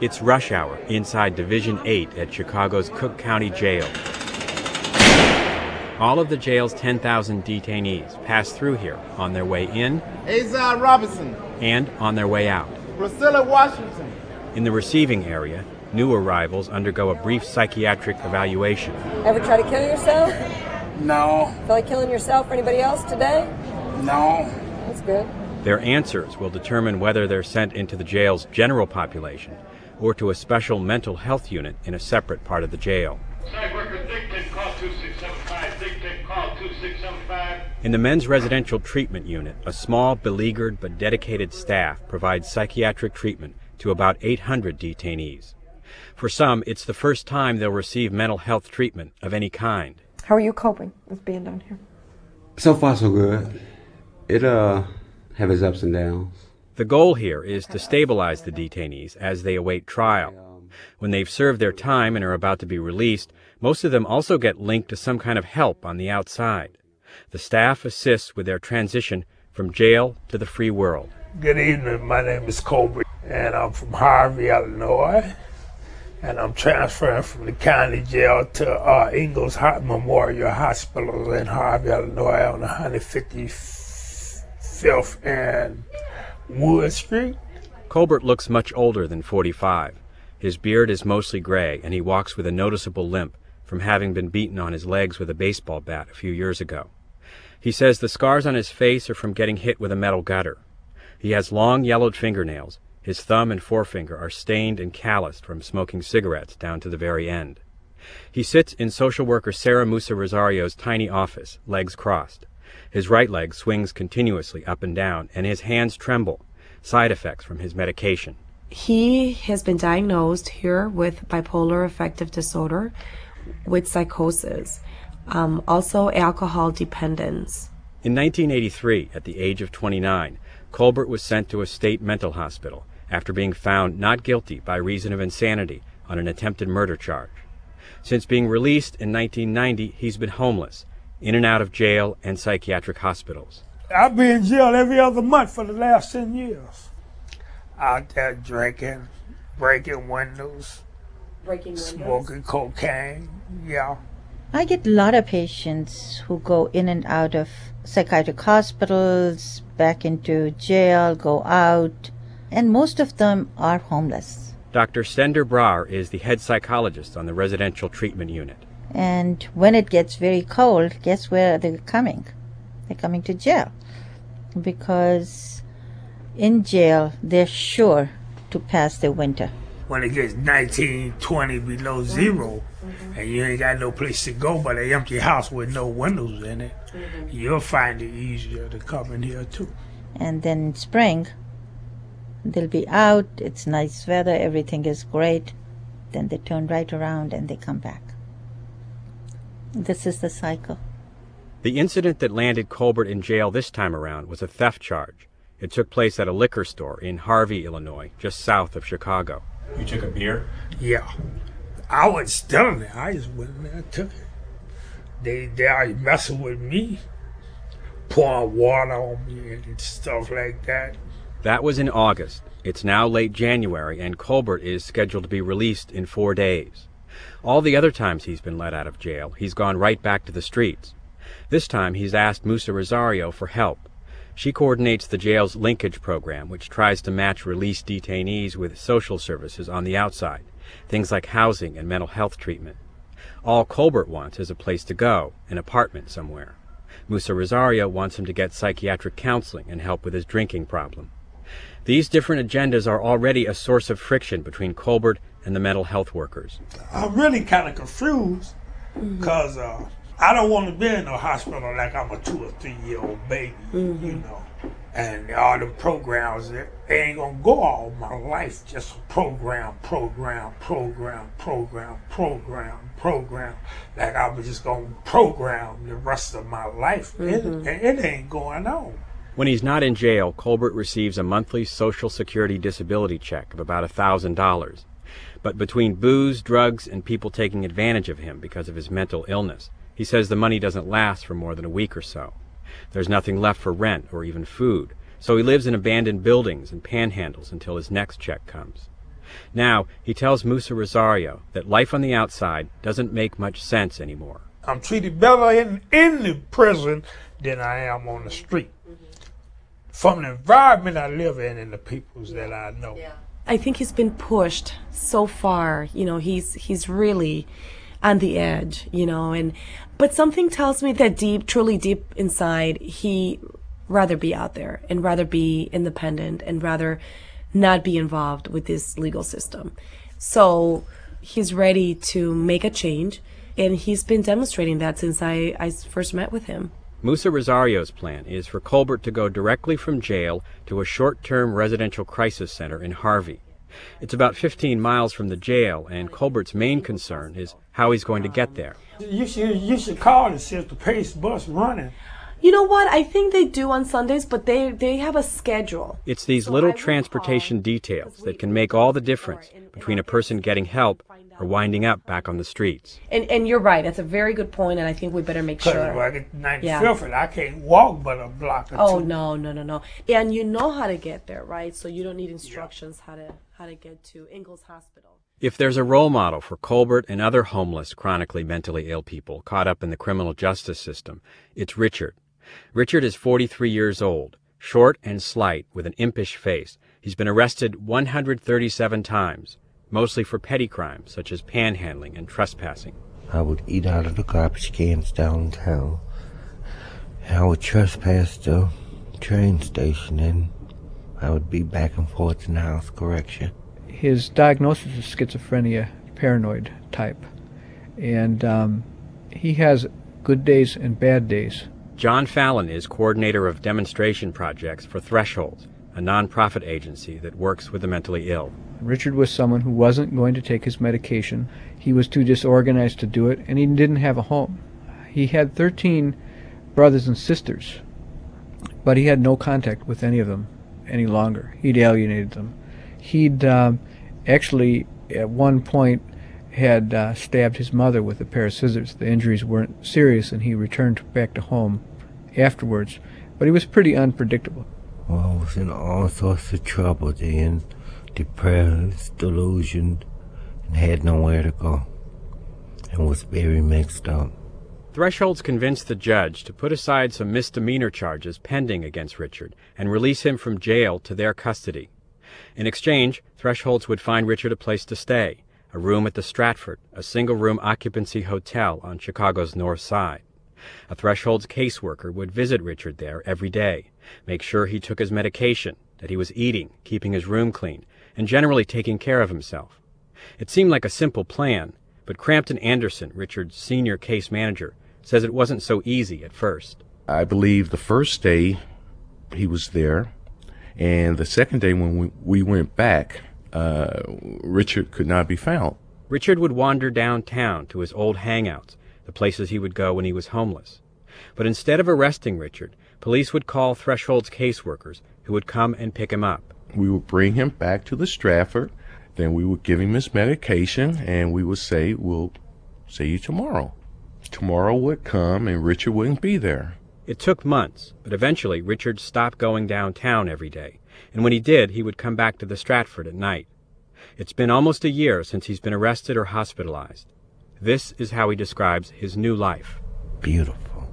It's rush hour inside Division 8 at Chicago's Cook County Jail. All of the jail's 10,000 detainees pass through here on their way in, Azar Robinson, and on their way out. Priscilla Washington. In the receiving area, new arrivals undergo a brief psychiatric evaluation. Ever try to kill yourself? No. Feel like killing yourself or anybody else today? No. That's good. Their answers will determine whether they're sent into the jail's general population or to a special mental health unit in a separate part of the jail. Site worker Dick, call 2675. Dick, call 2675. In the men's residential treatment unit, a small, beleaguered but dedicated staff provides psychiatric treatment to about 800 detainees. For some, it's the first time they'll receive mental health treatment of any kind. How are you coping with being down here? So far, so good. It have its ups and downs. The goal here is to stabilize the detainees as they await trial. When they've served their time and are about to be released, most of them also get linked to some kind of help on the outside. The staff assists with their transition from jail to the free world. Good evening. My name is Colbert, and I'm from Harvey, Illinois. And I'm transferring from the county jail to Ingalls Memorial Hospital in Harvey, Illinois on 155th and Wood Street. Colbert looks much older than 45. His beard is mostly gray, and he walks with a noticeable limp from having been beaten on his legs with a baseball bat a few years ago. He says the scars on his face are from getting hit with a metal gutter. He has long, yellowed fingernails. His thumb and forefinger are stained and calloused from smoking cigarettes down to the very end. He sits in social worker Sarah Musa Rosario's tiny office, legs crossed. His right leg swings continuously up and down, and his hands tremble, side effects from his medication. He has been diagnosed here with bipolar affective disorder, with psychosis, also alcohol dependence. In 1983, at the age of 29, Colbert was sent to a state mental hospital after being found not guilty by reason of insanity on an attempted murder charge. Since being released in 1990, he's been homeless, in and out of jail and psychiatric hospitals. I've been in jail every other month for the last 10 years. Out there drinking, breaking windows, smoking cocaine, yeah. I get a lot of patients who go in and out of psychiatric hospitals, back into jail, go out, and most of them are homeless. Dr. Stender Brar is the head psychologist on the residential treatment unit. And when it gets very cold, guess where they're coming? They're coming to jail. Because in jail, they're sure to pass the winter. When it gets 19, 20 below zero, and you ain't got no place to go but an empty house with no windows in it, you'll find it easier to come in here too. And then in spring, they'll be out, it's nice weather, everything is great. Then they turn right around and they come back. This is the cycle. The incident that landed Colbert in jail this time around was a theft charge. It took place at a liquor store in Harvey, Illinois, just south of Chicago. You took a beer? Yeah. I wasn't stealing it. I just went in there and took it. They are messing with me, pouring water on me and stuff like that. That was in August. It's now late January, and Colbert is scheduled to be released in 4 days. All the other times he's been let out of jail, he's gone right back to the streets. This time he's asked Musa Rosario for help. She coordinates the jail's linkage program, which tries to match released detainees with social services on the outside, things like housing and mental health treatment. All Colbert wants is a place to go, an apartment somewhere. Musa Rosario wants him to get psychiatric counseling and help with his drinking problem. These different agendas are already a source of friction between Colbert and the mental health workers. I'm really kind of confused because I don't want to be in a hospital like I'm a 2 or 3 year old baby, you know. And all the programs, they ain't gonna go all my life just program. Like I was just gonna program the rest of my life. It ain't going on. When he's not in jail, Colbert receives a monthly Social Security disability check of about $1,000. But between booze, drugs, and people taking advantage of him because of his mental illness, he says the money doesn't last for more than a week or so. There's nothing left for rent or even food, so he lives in abandoned buildings and panhandles until his next check comes. Now, he tells Musa Rosario that life on the outside doesn't make much sense anymore. I'm treated better in the prison than I am on the street. From the environment I live in and the peoples that I know. I think he's been pushed so far. You know, he's really on the edge, you know, but something tells me that truly deep inside, he rather be out there and rather be independent and rather not be involved with this legal system. So he's ready to make a change, and he's been demonstrating that since I first met with him. Musa Rosario's plan is for Colbert to go directly from jail to a short-term residential crisis center in Harvey. It's about 15 miles from the jail, and Colbert's main concern is how he's going to get there. You should call and see if the Pace bus running. You know what? I think they do on Sundays, but they have a schedule. It's these little transportation details that can make all the difference between a person getting help or winding up back on the streets. And you're right. That's a very good point, and I think we better make sure. Because I get 95th and I can't walk but a block or two. Oh, no. And you know how to get there, right? So you don't need instructions how to get to Ingalls Hospital. If there's a role model for Colbert and other homeless, chronically mentally ill people caught up in the criminal justice system, it's Richard. Richard is 43 years old, short and slight, with an impish face. He's been arrested 137 times, mostly for petty crimes such as panhandling and trespassing. I would eat out of the garbage cans downtown. And I would trespass the train station, and I would be back and forth in the house correction. His diagnosis is schizophrenia, paranoid type, and he has good days and bad days. John Fallon is coordinator of demonstration projects for Thresholds, a nonprofit agency that works with the mentally ill. Richard was someone who wasn't going to take his medication. He was too disorganized to do it, and he didn't have a home. He had 13 brothers and sisters, but he had no contact with any of them any longer. He'd alienated them. He'd actually, at one point, had stabbed his mother with a pair of scissors. The injuries weren't serious, and he returned back to home afterwards, but he was pretty unpredictable. Well, I was in all sorts of trouble then, depressed, delusioned, and had nowhere to go, and was very mixed up. Thresholds convinced the judge to put aside some misdemeanor charges pending against Richard and release him from jail to their custody. In exchange, Thresholds would find Richard a place to stay, a room at the Stratford, a single-room occupancy hotel on Chicago's North Side. A Thresholds caseworker would visit Richard there every day, make sure he took his medication, that he was eating, keeping his room clean, and generally taking care of himself. It seemed like a simple plan, but Crampton Anderson, Richard's senior case manager, says it wasn't so easy at first. I believe the first day he was there, and the second day when we went back, Richard could not be found. Richard would wander downtown to his old hangouts, the places he would go when he was homeless. But instead of arresting Richard, police would call Threshold's caseworkers who would come and pick him up. We would bring him back to the Stratford, then we would give him his medication, and we would say, "We'll see you tomorrow." Tomorrow would come, and Richard wouldn't be there. It took months, but eventually Richard stopped going downtown every day, and when he did, he would come back to the Stratford at night. It's been almost a year since he's been arrested or hospitalized. This is how he describes his new life. Beautiful.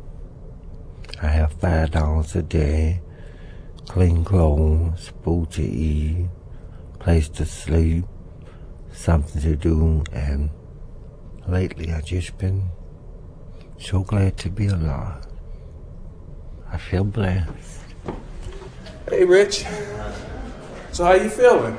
I have $5 a day, clean clothes, food to eat, place to sleep, something to do, and lately I've just been so glad to be alive. I feel blessed. Hey, Rich. So how you feeling?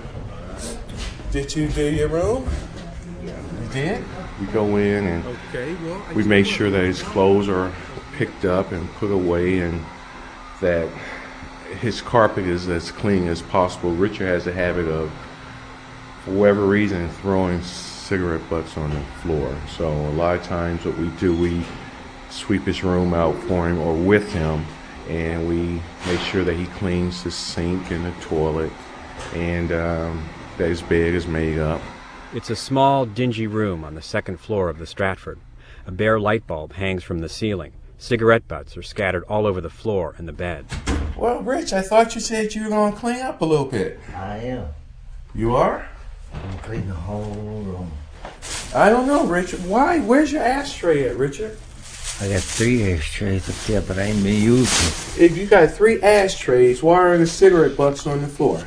Did you do your room? You did? We go in and we make sure that his clothes are picked up and put away, and that his carpet is as clean as possible. Richard has a habit of, for whatever reason, throwing cigarette butts on the floor. So a lot of times what we do, we sweep his room out for him or with him, and we make sure that he cleans the sink and the toilet, and that his bed is made up. It's a small, dingy room on the second floor of the Stratford. A bare light bulb hangs from the ceiling. Cigarette butts are scattered all over the floor and the bed. Well, Rich, I thought you said you were going to clean up a little bit. I am. You are? Clean the whole room. I don't know, Richard. Why? Where's your ashtray at, Richard? I got 3 ashtrays up there, but I ain't been using. If you got 3 ashtrays, why are the cigarette butts on the floor?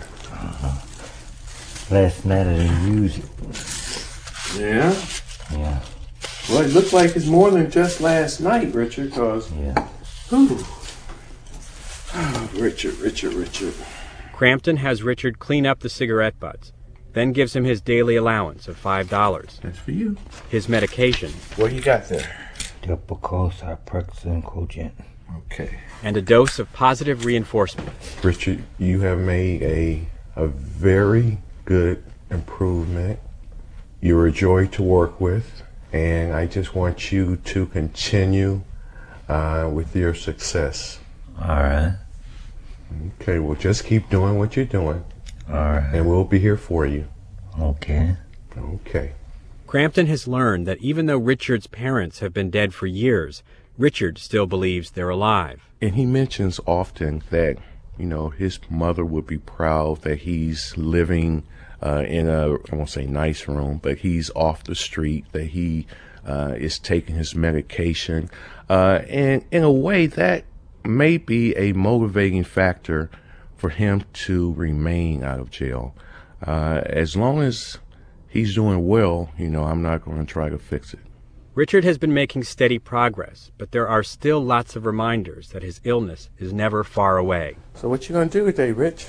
Last night I didn't use it. Yeah? Yeah. Well, it looks like it's more than just last night, Richard, because... Yeah. Oh, Richard. Crampton has Richard clean up the cigarette butts, then gives him his daily allowance of $5. That's for you. His medication. What you got there? Depakote, Percocet, Cogent. Okay. And a dose of positive reinforcement. Richard, you have made a very good improvement. You're a joy to work with, and I just want you to continue with your success. All right. Okay, well, just keep doing what you're doing. All right. And we'll be here for you. Okay. Okay. Crampton has learned that even though Richard's parents have been dead for years, Richard still believes they're alive. And he mentions often that, you know, his mother would be proud that he's living in a, I won't say nice room, but he's off the street, that he is taking his medication. And in a way, that may be a motivating factor for him to remain out of jail. As long as he's doing well, you know, I'm not going to try to fix it. Richard has been making steady progress, but there are still lots of reminders that his illness is never far away. So what you going to do today, Rich?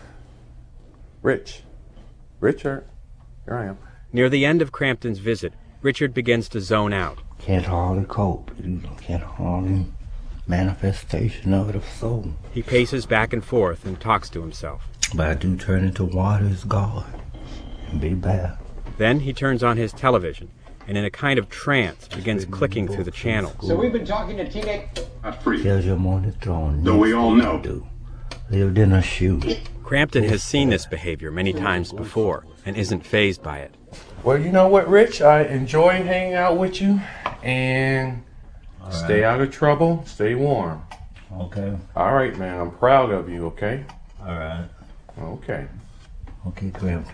Richard, here I am. Near the end of Crampton's visit, Richard begins to zone out. Can't hardly cope. Can't hardly manifestation of the soul. He paces back and forth and talks to himself. But I do turn into water as God and be bad. Then he turns on his television and in a kind of trance begins clicking through the channels. So we've been talking to teenage... Belgium on the throne. Though we all know. Lived in a shoe. Crampton has seen this behavior many times before and isn't fazed by it. Well, you know what, Rich? I enjoy hanging out with you, and stay out of trouble, stay warm. Okay. All right, man. I'm proud of you, okay? All right. Okay. Okay, Crampton.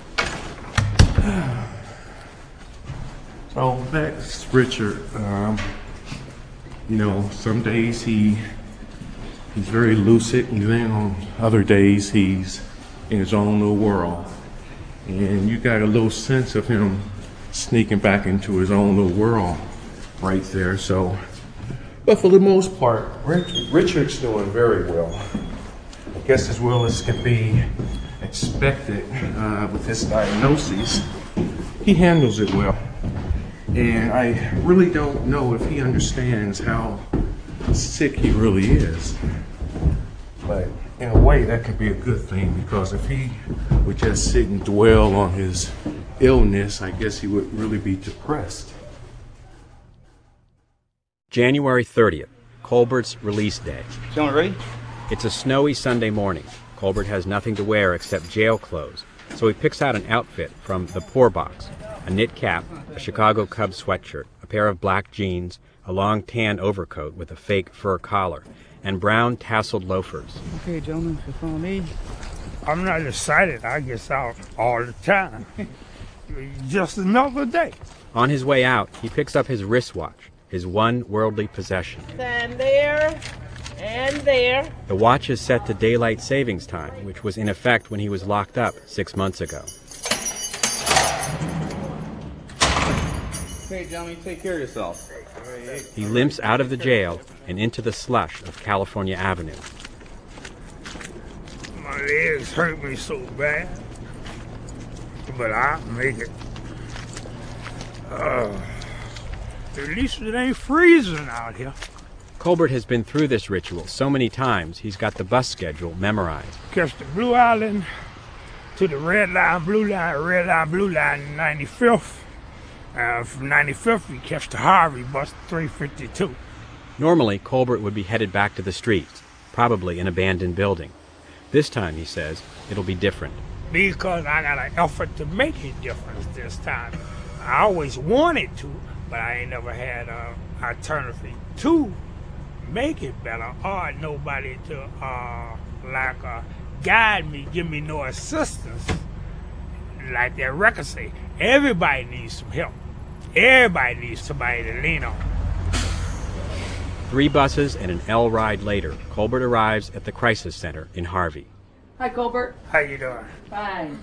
So that's Richard. You know, some days he's very lucid, and then on other days he's in his own little world. And you got a little sense of him sneaking back into his own little world right there. So, but for the most part, Richard's doing very well. I guess as well as can be expected with his diagnosis. He handles it well. And I really don't know if he understands how sick he really is. But in a way, that could be a good thing, because if he would just sit and dwell on his illness, I guess he would really be depressed. January 30th, Colbert's release day. Gentlemen, ready? It's a snowy Sunday morning. Colbert has nothing to wear except jail clothes, so he picks out an outfit from the Poor Box: a knit cap, a Chicago Cubs sweatshirt, a pair of black jeans, a long tan overcoat with a fake fur collar, and brown tasseled loafers. Okay, gentlemen, if you follow me. I'm not excited. I get out all the time. Just another day. On his way out, he picks up his wristwatch, his one worldly possession. Stand there and there. The watch is set to daylight savings time, which was in effect when he was locked up 6 months ago. Okay, gentlemen, take care of yourself. He limps out of the jail and into the slush of California Avenue. My legs hurt me so bad, but I'll make it. At least it ain't freezing out here. Colbert has been through this ritual so many times he's got the bus schedule memorized. Catch the Blue Island to the red line, blue line, 95th. From 95th, we catch the Harvey bus 352. Normally, Colbert would be headed back to the streets, probably an abandoned building. This time, he says, it'll be different. Because I got an effort to make a difference this time. I always wanted to, but I ain't never had an alternative to make it better, or nobody to guide me, give me no assistance. like that record say, everybody needs some help. Everybody needs somebody to lean on. 3 buses and an L ride later, Colbert arrives at the crisis center in Harvey. Hi, Colbert. How you doing? Fine.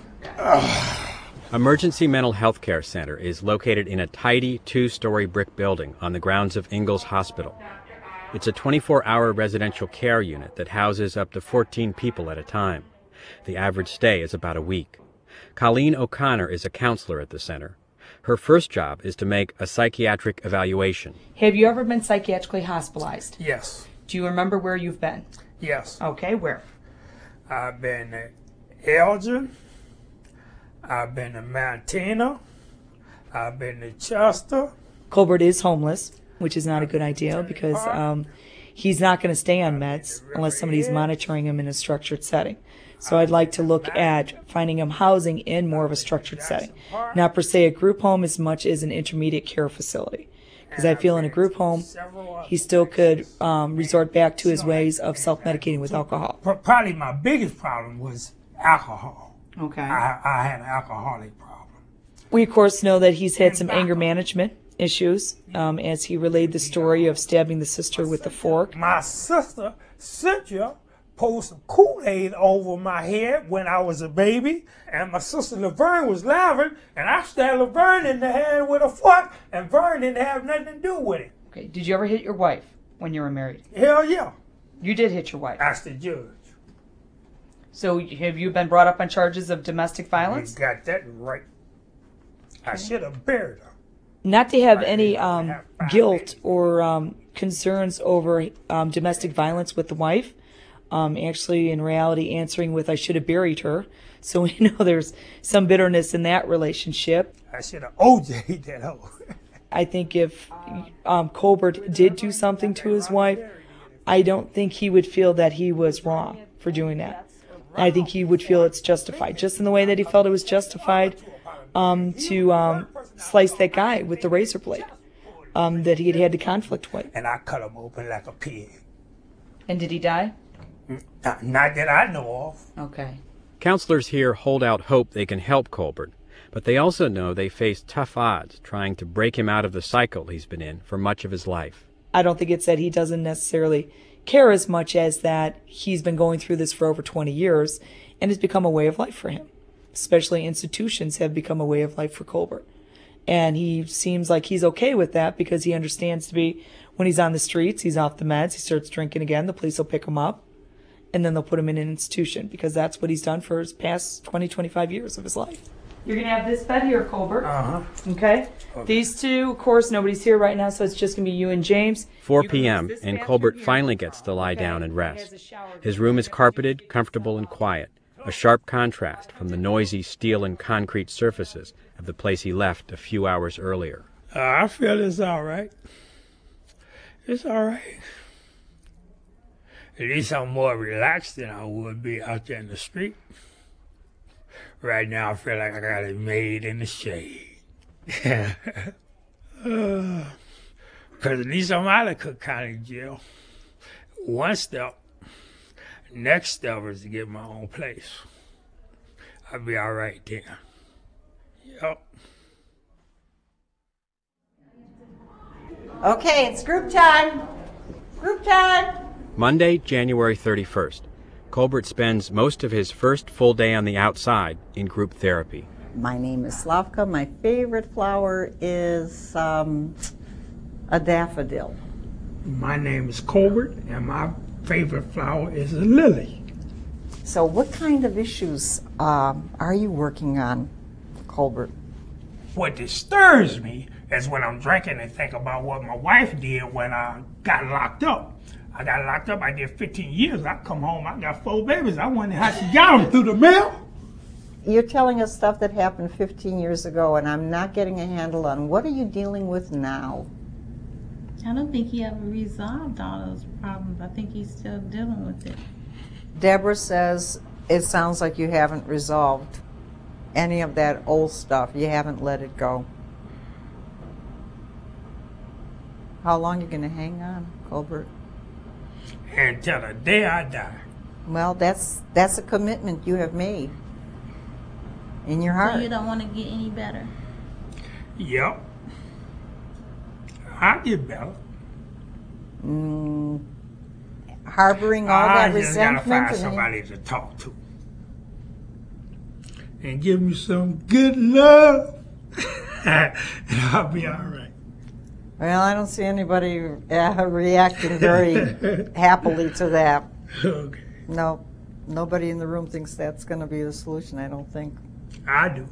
Emergency Mental Health Care Center is located in a tidy 2-story brick building on the grounds of Ingalls Hospital. It's a 24-hour residential care unit that houses up to 14 people at a time. The average stay is about a week. Colleen O'Connor is a counselor at the center. Her first job is to make a psychiatric evaluation. Have you ever been psychiatrically hospitalized? Yes. Do you remember where you've been? Yes. Okay, where? I've been to Elgin. I've been to Montana. I've been to Chester. Colbert is homeless, which is not a good idea because he's not going to stay on meds unless somebody's monitoring him in a structured setting. So I'd like to look at finding him housing in more of a structured setting. Not per se a group home as much as an intermediate care facility. Because I feel in a group home, he still could resort back to his ways of self-medicating with alcohol. Probably my biggest problem was alcohol. Okay. I had an alcoholic problem. We, of course, know that he's had some anger management issues as he relayed the story of stabbing the sister with a fork. My sister, Cynthia, poured some Kool-Aid over my head when I was a baby, and my sister Laverne was laughing, and I stabbed Laverne in the head with a fork, and Vern didn't have nothing to do with it. Okay. Did you ever hit your wife when you were married? Hell yeah. You did hit your wife? Ask the judge. So have you been brought up on charges of domestic violence? You got that right. I should have buried her. Not to have any guilt or concerns over domestic violence with the wife. Actually, in reality, answering with, I should have buried her. So we know there's some bitterness in that relationship. I should have OJ'd that hoe. I think if Colbert did do something to his wife, I don't think he would feel that he was wrong for doing that. I think he would feel it's justified, just in the way that he felt it was justified to slice that guy with the razor blade that he had to conflict with. And I cut him open like a pig. And did he die? Not that I know of. Okay. Counselors here hold out hope they can help Colbert, but they also know they face tough odds trying to break him out of the cycle he's been in for much of his life. I don't think it's that he doesn't necessarily care as much as that he's been going through this for over 20 years and it's become a way of life for him. Especially institutions have become a way of life for Colbert. And he seems like he's okay with that because he understands to be, when he's on the streets, he's off the meds, he starts drinking again, the police will pick him up, and then they'll put him in an institution because that's what he's done for his past 20, 25 years of his life. You're going to have this bed here, Colbert. Uh-huh. Okay? These two, of course, nobody's here right now, so it's just going to be you and James. 4 p.m., and Colbert finally gets to lie down and rest. His room is carpeted, comfortable, and quiet, a sharp contrast from the noisy steel and concrete surfaces of the place he left a few hours earlier. I feel it's all right. It's all right. At least I'm more relaxed than I would be out there in the street. Right now, I feel like I got it made in the shade. Because at least I'm out of Cook County Jail. One step. Next step is to get my own place. I'll be all right then. Yep. Okay, it's group time. Group time. Monday, January 31st. Colbert spends most of his first full day on the outside in group therapy. My name is Slavka. My favorite flower is a daffodil. My name is Colbert, and my favorite flower is a lily. So what kind of issues are you working on, Colbert? What disturbs me is when I'm drinking and think about what my wife did when I got locked up. I got locked up, I did 15 years. I come home, I got 4 babies. I wonder how she got them through the mail. You're telling us stuff that happened 15 years ago, and I'm not getting a handle on what are you dealing with now? I don't think he ever resolved all those problems. I think he's still dealing with it. Deborah says it sounds like you haven't resolved any of that old stuff. You haven't let it go. How long are you going to hang on, Colbert? Until the day I die. Well, that's a commitment you have made. In your So heart. you don't want to get any better. Yep. I get better. Harboring all that resentment. I just gotta find somebody to talk to. And give me some good love. And I'll be all right. Well, I don't see anybody reacting very happily to that. Okay. No, nobody in the room thinks that's going to be the solution, I don't think. I do.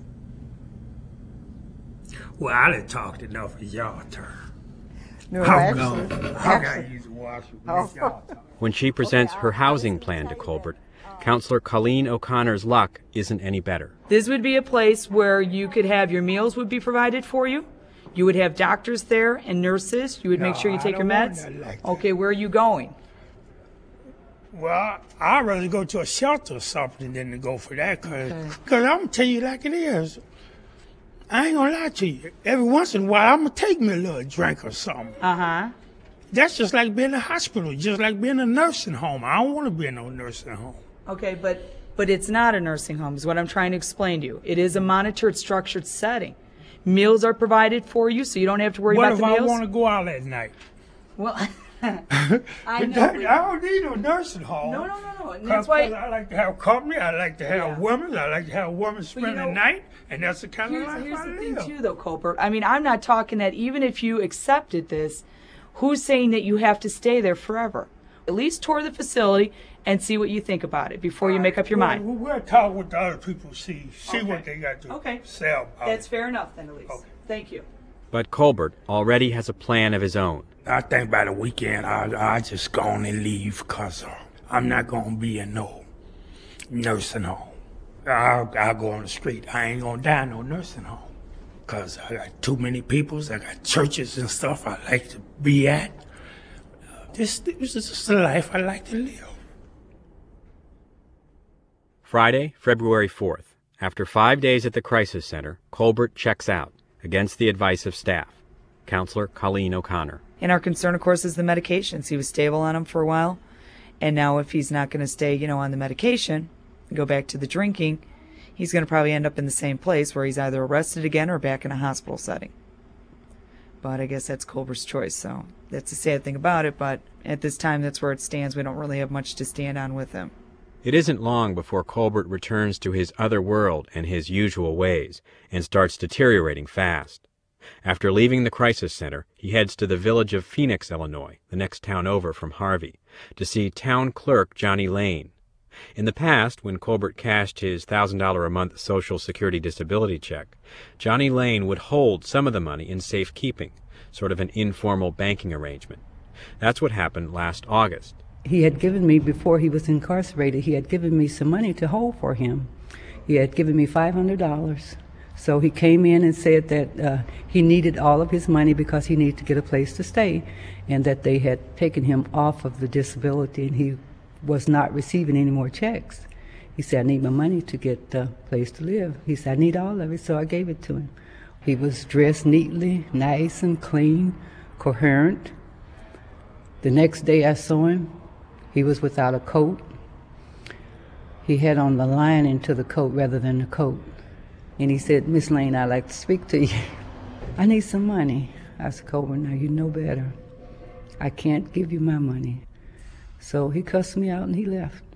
Well, I done talked enough. It's y'all turn. No, I'm actually, gone. I gotta use the washroom. It's y'all turn. When she presents her housing plan to Colbert, Counselor Colleen O'Connor's luck isn't any better. This would be a place where you could have your meals would be provided for you. You would have doctors there and nurses. You would make sure you take your meds. Okay, where are you going? Well, I'd rather go to a shelter or something than to go for that, because I'm going to tell you like it is. I ain't going to lie to you. Every once in a while, I'm going to take me a little drink or something. Uh-huh. That's just like being in a hospital, just like being in a nursing home. I don't want to be in no nursing home. Okay, but it's not a nursing home is what I'm trying to explain to you. It is a monitored, structured setting. Meals are provided for you, so you don't have to worry about the meals. What if I want to go out at night? Well, I know. I don't need no nursing home. No. And that's why I like to have company. I like to have women. I like to have women spend the night, and that's the kind of life here's I the live. thing, too, though, Colbert. I mean, I'm not talking that even if you accepted this, who's saying that you have to stay there forever? At least tour the facility and see what you think about it before you make up your mind. We'll talk with the other people, see what they got to sell. That's fair enough, then, at least. Thank you. But Colbert already has a plan of his own. I think by the weekend I just go on and leave, because I'm not going to be in no nursing home. I'll go on the street. I ain't going to die in no nursing home, because I got too many peoples. I got churches and stuff I like to be at. This is just the life I like to live. Friday, February 4th. After 5 days at the crisis center, Colbert checks out, against the advice of staff. Counselor Colleen O'Connor. And our concern, of course, is the medications. He was stable on them for a while, and now if he's not going to stay, on the medication, go back to the drinking, he's going to probably end up in the same place where he's either arrested again or back in a hospital setting. But I guess that's Colbert's choice, so that's the sad thing about it, but at this time, that's where it stands. We don't really have much to stand on with him. It isn't long before Colbert returns to his other world and his usual ways, and starts deteriorating fast. After leaving the crisis center, he heads to the village of Phoenix, Illinois, the next town over from Harvey, to see town clerk Johnny Lane. In the past, when Colbert cashed his $1,000 a month Social Security disability check, Johnny Lane would hold some of the money in safekeeping, sort of an informal banking arrangement. That's what happened last August. He had given me, before he was incarcerated, he had given me some money to hold for him. He had given me $500. So he came in and said that he needed all of his money because he needed to get a place to stay, and that they had taken him off of the disability and he was not receiving any more checks. He said, I need my money to get a place to live. He said, I need all of it, so I gave it to him. He was dressed neatly, nice and clean, coherent. The next day I saw him, he was without a coat. He had on the lining to the coat rather than the coat. And he said, Miss Lane, I'd like to speak to you. I need some money. I said, Colbert, now you know better. I can't give you my money. So he cussed me out and he left.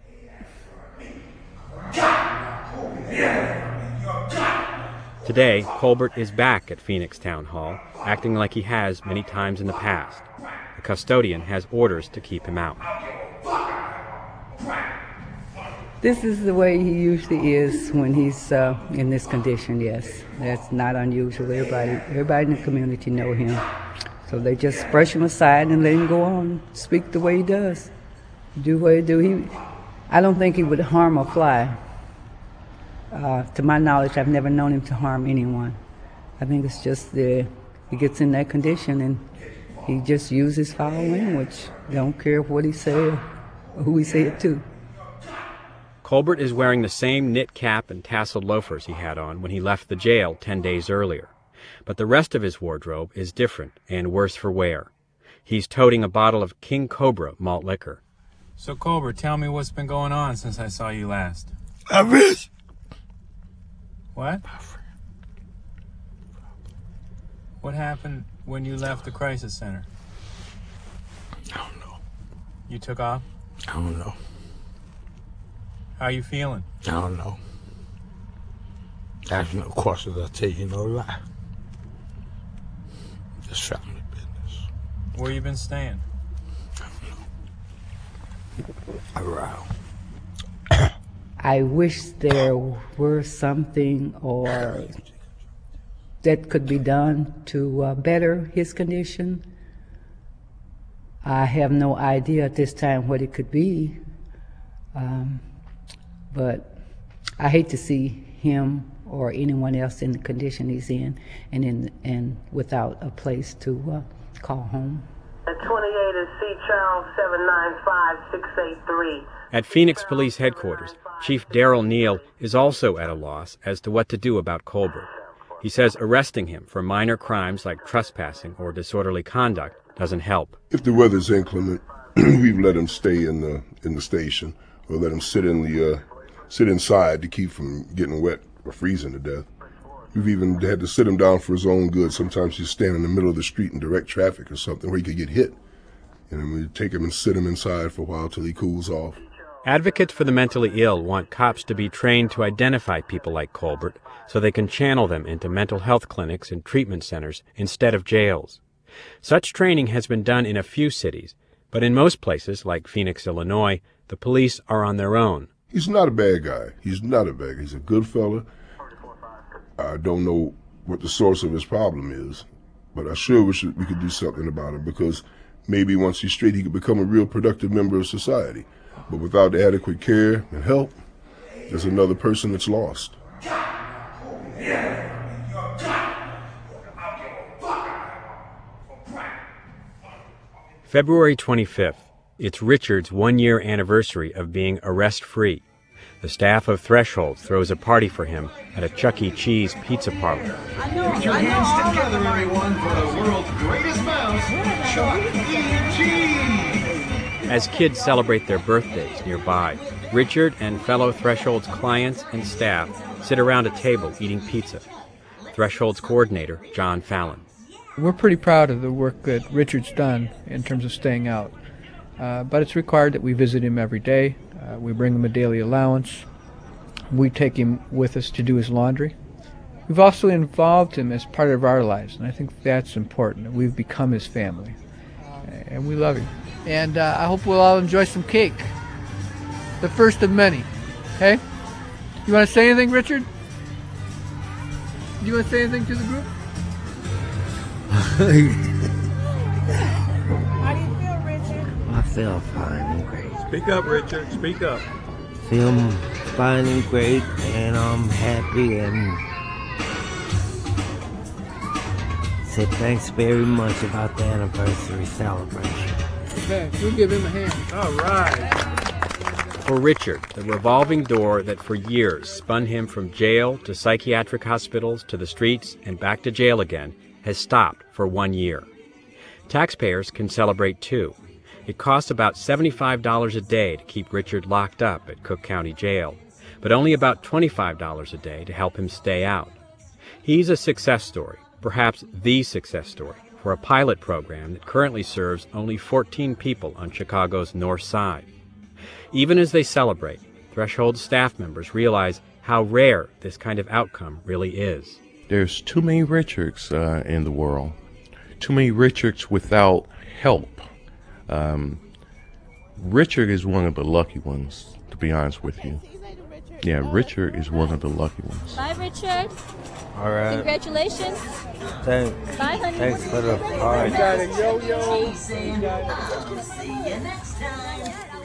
Today, Colbert is back at Phoenix Town Hall, acting like he has many times in the past. The custodian has orders to keep him out. This is the way he usually is when he's in this condition, yes. That's not unusual. Everybody in the community know him. So they just brush him aside and let him go on, speak the way he does, do what he do. I don't think he would harm a fly. To my knowledge, I've never known him to harm anyone. I think it's just he gets in that condition and he just uses foul language. Don't care what he said or who he said it to. Colbert is wearing the same knit cap and tasseled loafers he had on when he left the jail 10 days earlier. But the rest of his wardrobe is different and worse for wear. He's toting a bottle of King Cobra malt liquor. So, Colbert, tell me what's been going on since I saw you last. Rich, What? What happened when you left the crisis center? I don't know. You took off? I don't know. How you feeling? I don't know. Ask no questions, I'll tell you no lie. Just family business. Where you been staying? Around. I wish there were something or that could be done to better his condition. I have no idea at this time what it could be, but I hate to see him or anyone else in the condition he's in and without a place to call home. At 28 is C. Charles 795-683. At Phoenix Police Headquarters, Chief Darrell Neal is also at a loss as to what to do about Colbert. He says arresting him for minor crimes like trespassing or disorderly conduct doesn't help. If the weather's inclement, we've let him stay in the station, or let him sit inside to keep from getting wet or freezing to death. We've even had to sit him down for his own good. Sometimes he's standing in the middle of the street in direct traffic or something where he could get hit. And then we take him and sit him inside for a while till he cools off. Advocates for the mentally ill want cops to be trained to identify people like Colbert so they can channel them into mental health clinics and treatment centers instead of jails. Such training has been done in a few cities, but in most places, like Phoenix, Illinois, the police are on their own. He's not a bad guy. He's not a bad guy. He's a good fella. I don't know what the source of his problem is, but I sure wish we could do something about it, because maybe once he's straight, he could become a real productive member of society. But without adequate care and help, there's another person that's lost. February 25th. It's Richard's one-year anniversary of being arrest-free. The staff of Threshold throws a party for him at a Chuck E. Cheese pizza parlor. Put your hands together, everyone, for the world's greatest mouse, Chuck E. Cheese! As kids celebrate their birthdays nearby, Richard and fellow Threshold's clients and staff sit around a table eating pizza. Threshold's coordinator, John Fallon. We're pretty proud of the work that Richard's done in terms of staying out. But it's required that we visit him every day. We bring him a daily allowance. We take him with us to do his laundry. We've also involved him as part of our lives, and I think that's important. We've become his family, and we love him. And I hope we'll all enjoy some cake. The first of many. Okay? You want to say anything, Richard? Do you want to say anything to the group? How do you feel, Richard? I feel fine and great. Speak up, Richard. Speak up. Feel fine and great, and I'm happy, and say thanks very much about the anniversary celebration. Okay, we'll give him a hand. All right. For Richard, the revolving door that for years spun him from jail to psychiatric hospitals to the streets and back to jail again has stopped for 1 year. Taxpayers can celebrate too. It costs about $75 a day to keep Richard locked up at Cook County Jail, but only about $25 a day to help him stay out. He's a success story, perhaps the success story, for a pilot program that currently serves only 14 people on Chicago's North Side. Even as they celebrate, Threshold staff members realize how rare this kind of outcome really is. There's too many Richards in the world. Too many Richards without help. Richard is one of the lucky ones, to be honest with you. Yeah, Richard is one of the lucky ones. Bye, Richard. All right. Congratulations. Thanks. Bye, honey. Thanks for the party. Got a yo-yo. See you next time.